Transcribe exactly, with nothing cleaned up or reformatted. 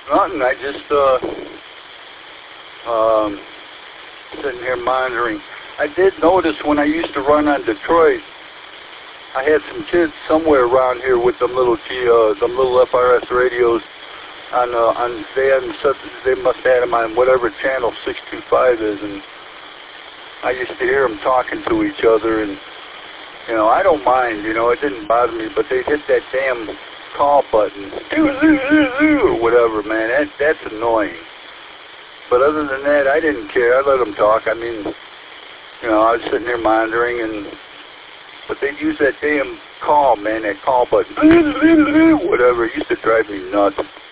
Nothing. I just uh, um, sitting here monitoring. I did notice when I used to run on Detroit, I had some kids somewhere around here with them little G, uh, them little F R S radios on uh, on they had such, they must have had them on whatever channel six two five is, and I used to hear them talking to each other, and you know I don't mind, you know it didn't bother me, but they hit that damn call button or whatever, man. That that's annoying. But other than that, I didn't care. I let them talk. I mean, you know, I was sitting there monitoring, and but they'd use that damn call, man, that call button, whatever. It used to drive me nuts.